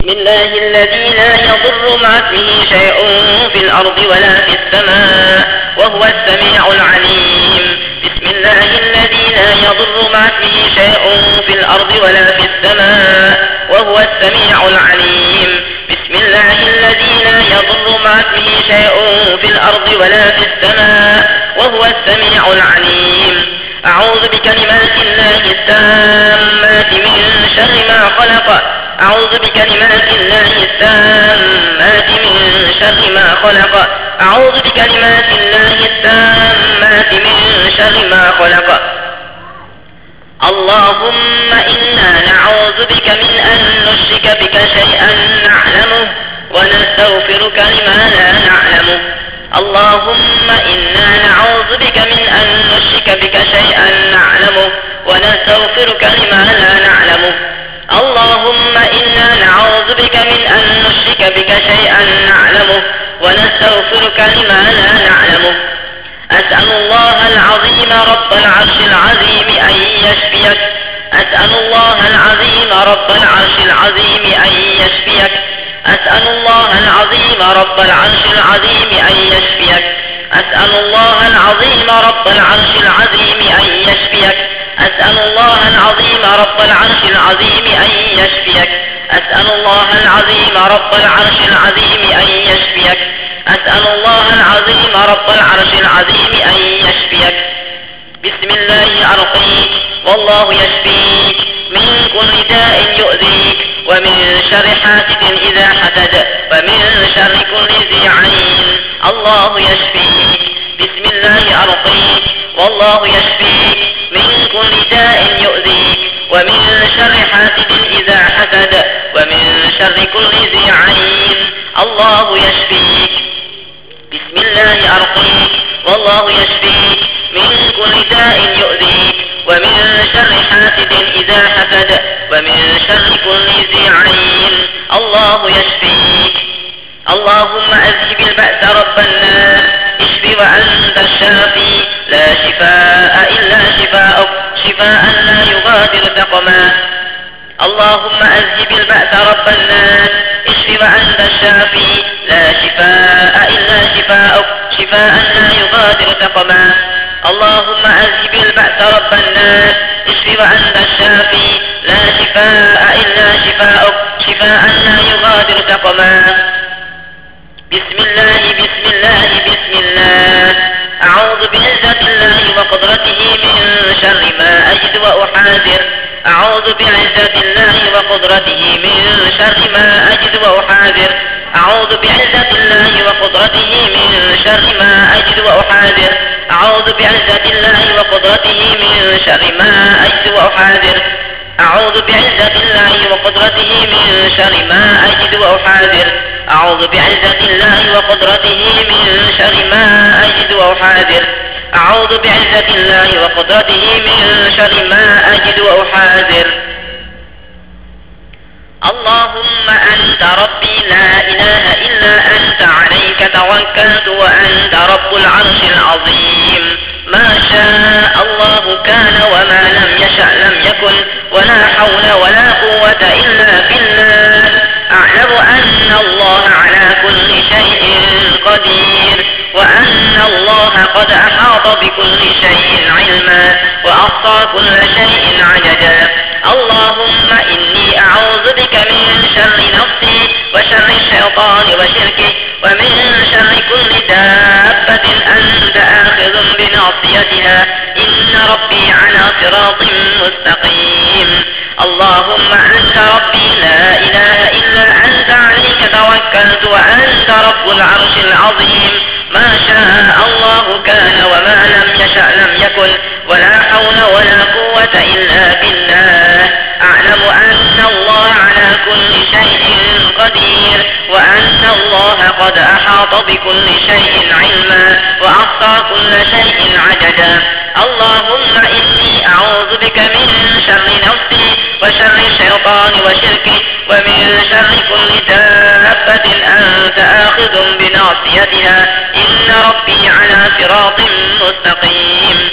بسم الله الذي لا يضر مع اسمه شيء في الأرض ولا في السماء وهو السميع العليم. بسم الله الذي لا يضر مع اسمه شيء في الأرض ولا في السماء وهو السميع العليم. بسم الله الذي لا يضر مع اسمه شيء في الأرض ولا في السماء وهو السميع العليم. أعوذ بكلمات الله التامات من شر ما خلق. أعوذ بكلمات الله التامات من شر ما خلق. أعوذ بكلمات الله التامات من شر ما خلق. اللهم إنا نعوذ بك من أن نشرك بك شيئا نعلمه ونستغفرك لما لا نعلمه. اللهم إنا نعوذ بك من أن نشرك بك شيئا نعلمه ونستغفرك لما لا نعلمه. اللهم إنا نعوذ بك من أن نشرك بك شيئا نعلمه ونستغفرك لما لا نعلمه. أسأل الله العظيم رب العرش العظيم أن يشفيك. أسأل الله العظيم رب العرش العظيم أن يشفيك. أسأل الله العظيم رب العرش العظيم أن يشفيك. أسأل الله العظيم رب العرش العظيم أن يشفيك. أسأل الله العظيم رب العرش العظيم أن يشفيك. أسأل الله العظيم رب العرش العظيم أن يشفيك. أسأل الله العظيم رب العرش العظيم أن يشفيك. بسم الله أرقيك والله يشفيك من كل داء يؤذيك ومن شر حاسد إذا حسد ومن شر كل ذي عين. الله يشفيك. بسم الله أرقيك والله يشفيك من كل داء يؤذيك ومن شر حاسد إذا حسد ومن شر كل ذي عين. الله يشفيك. بسم الله أرقيك والله يشفيك من كل داء يؤذيك ومن شر حاسد إذا حسد ومن شر كل ذي عين. الله يشفيك. اللهم أذهب البأس رب الناس اشف وأنت الشافي لا شفاء إلا شفاءك شفاء لا يغادر سقما. اللهم أذهب البأس رب الناس اشف وأنت الشافي لا شفاء إلا شفاءك شفاء لا يغادر سقما. اللهم أذهب البأس رب الناس اشف وأنت الشافي لا شفاء إلا شفاءك شفاء لا يغادر سقما. بسم الله بسم الله بسم الله. أعوذ بعزة الله وقدرته من شر ما أجد وأحاذر. أعوذ بعزة الله وقدرته من شر ما أجد وأحاذر. أعوذ بعزة الله وقدرته من شر ما أجد وأحاذر. أعوذ بعزة الله وقدرته من شر ما أجد وأحاذر. أعوذ بعزة الله وقدرته من شر ما أجد وأحاذر. أعوذ بعزة الله وقدرته من شر ما أجد وأحاذر. أعوذ بعزة الله وقدرته من شر ما أجد وأحاذر. اللهم أنت ربي لا إله إلا أنت عليك توكلت وأنت رب العرش العظيم. ما شاء الله كان وما لم يشأ لم يكن ولا حول ولا قوة إلا بالله. أعلم أن الله على كل شيء قدير وأن الله قد أحاط بكل شيء علما وأحصى كل شيء عددا. اللهم إني أعوذ بك من شر نفسي وشر الشيطان وشركه ومن شر كل دابة أنت آخذ بناصيتها إن ربي على صراط مستقيم. اللهم أنت ربي لا إله إلا أنت عليك توكلت وأنت رب العرش العظيم. ما شاء الله كان وما لم يشأ لم يكن ولا حول ولا قوة إلا بالله. أعلم أن الله على كل شيء قدير وأن الله قد أحاط بكل شيء علما وأحصى كل شيء عددا. اللهم إني أعوذ بك من شر نفسي وشر الشيطان وشركه ومن شر كل دابة أنت آخذ بناصيتها إن ربي على صراط مستقيم.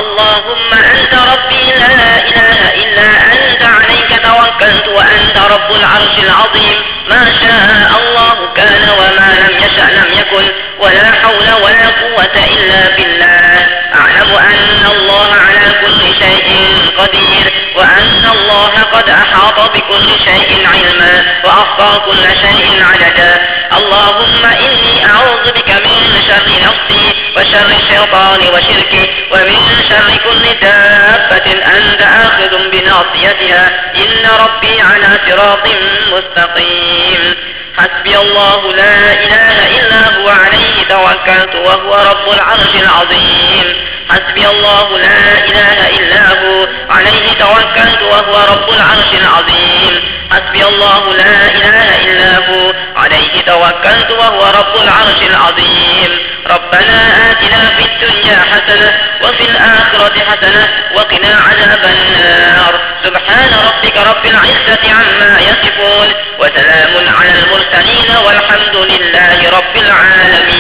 اللهم أنت ربي لا إله إلا أنت عليك توكلت وأنت رب رب العرش العظيم. ما شاء الله كان وما لم يشأ لم يكن ولا حول ولا قوة إلا بالله. أعلم أن الله على كل شيء قدير وأن الله قد أحاط بكل شيء علما وأحصى كل شيء عددا. اللهم إني أعوذ بك من شر نفسي وشر الشيطان وشركه ومن شر كل دابة أنت آخذ بناصيتها إن ربي على صراط مستقيم. حسبي الله لا إله إلا هو عليه توكلت وهو رب العرش العظيم. حسبي الله لا إله إلا هو عليه توكلت وهو رب العرش العظيم. حسبي الله لا إله إلا هو عليه توكلت وهو رب العرش العظيم. ربنا آتنا في الدنيا حسنة وفي الآخرة حسنة وقنا عذاب النار. سبحان ربك رب العزة عما يصفون وسلام على المرسلين والحمد لله رب العالمين.